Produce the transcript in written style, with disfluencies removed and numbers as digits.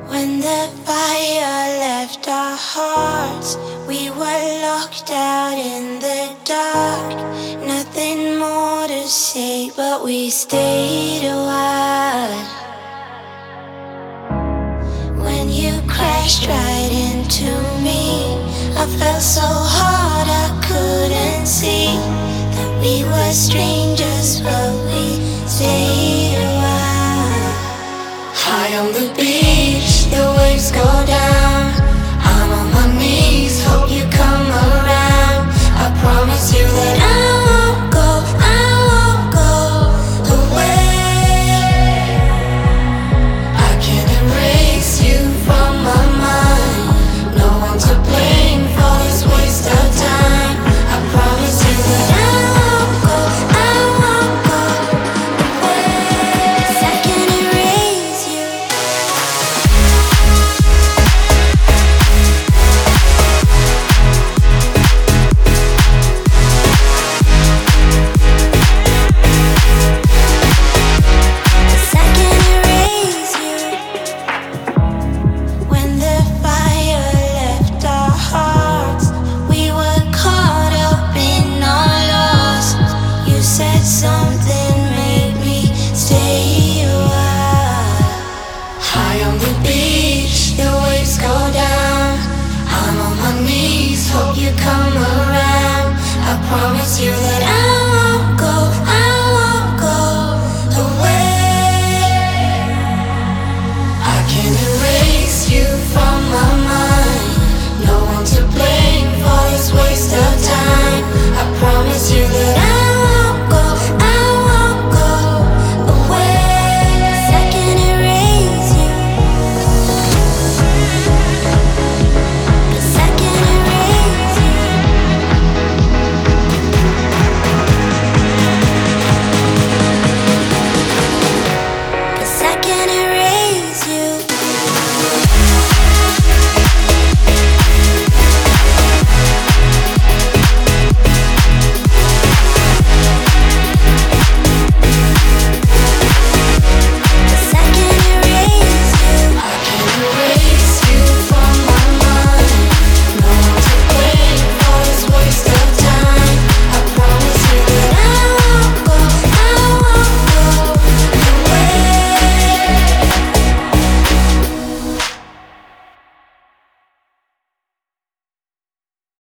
When the fire left our hearts, we were locked out in the dark. Nothing more to say, but we stayed a while. When you crashed right into me, I felt so hard I couldn't see that we were strangers, but we stayed a while. High on the beach, the waves go down. I'm on my knees, hope you come around. I promise you that I won't go away. I can't erase you from my mind. No one to blame for this waste of time. I promise you that I won't go away. 'Cause I can't erase you. When the fire left our hearts, we were caught up in our loss. You said something made me stay a while. High on the beach, the waves go down. I'm on my knees, hope you come around. I promise you that